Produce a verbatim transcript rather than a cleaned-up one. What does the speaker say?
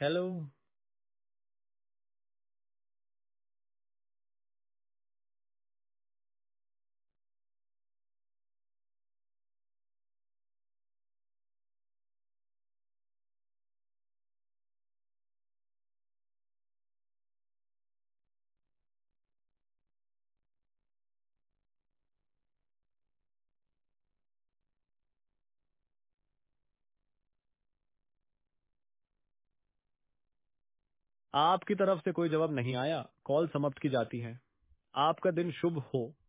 Hello. आपकी तरफ से कोई जवाब नहीं आया, कॉल समाप्त की जाती है। आपका दिन शुभ हो।